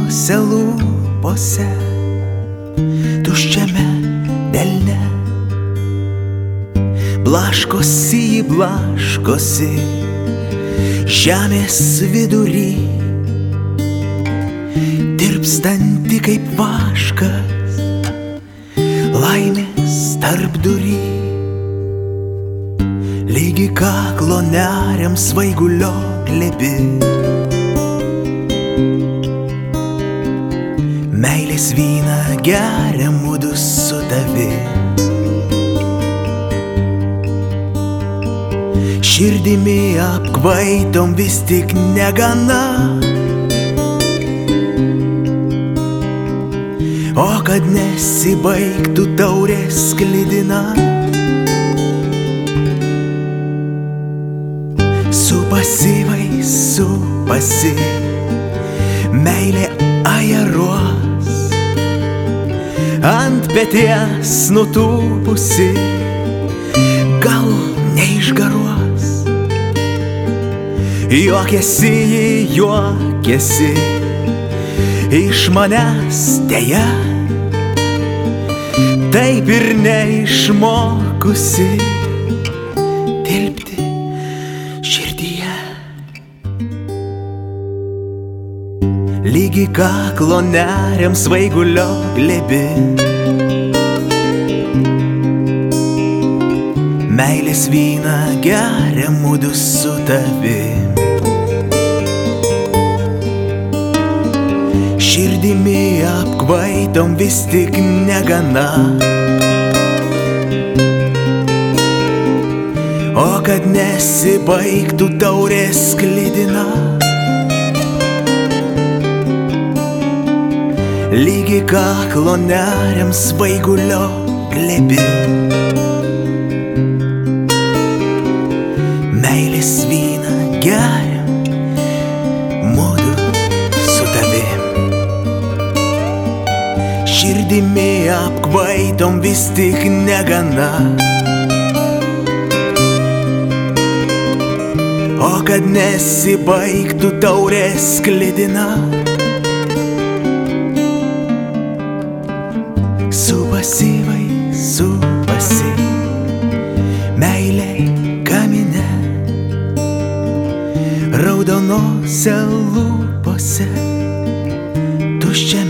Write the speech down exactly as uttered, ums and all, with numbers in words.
raudonose lūpose, tuščiame delne. Blaškosi jį blaškosi žemės vidury, tirpstanti kaip vaškas laimės tarpdury. Lygi kaklo neriam svaigulio glėbi, meilės vyną geria mudu su tavi. Širdimi apkvaitom vis tik negana, o kad nesibaigtų taurės sklidina. Supasi vai supasi, meilė ajaruos, ant peties nutūpusi, gal neišgaruos. Juokiasi ji, juokiasi iš manęs deja, taip ir neišmokusi tilpti širdyje. Lygi kaklo neriam svaigulio glėbi, meilės vyną geria mudu su tavim. Širdimi apkvaitom vis tik negana, o kad nesibaigtų taurės sklidina. Lygi kaklo neriam svaigulio glėbi, meilės vyną geria mudu su tavim. Širdimi apkvaitom vis tik negana, o kad nesibaigtų taurės sklidina. Supasi vai supasi, meilei kamine, raudonose lūpose, tuščiame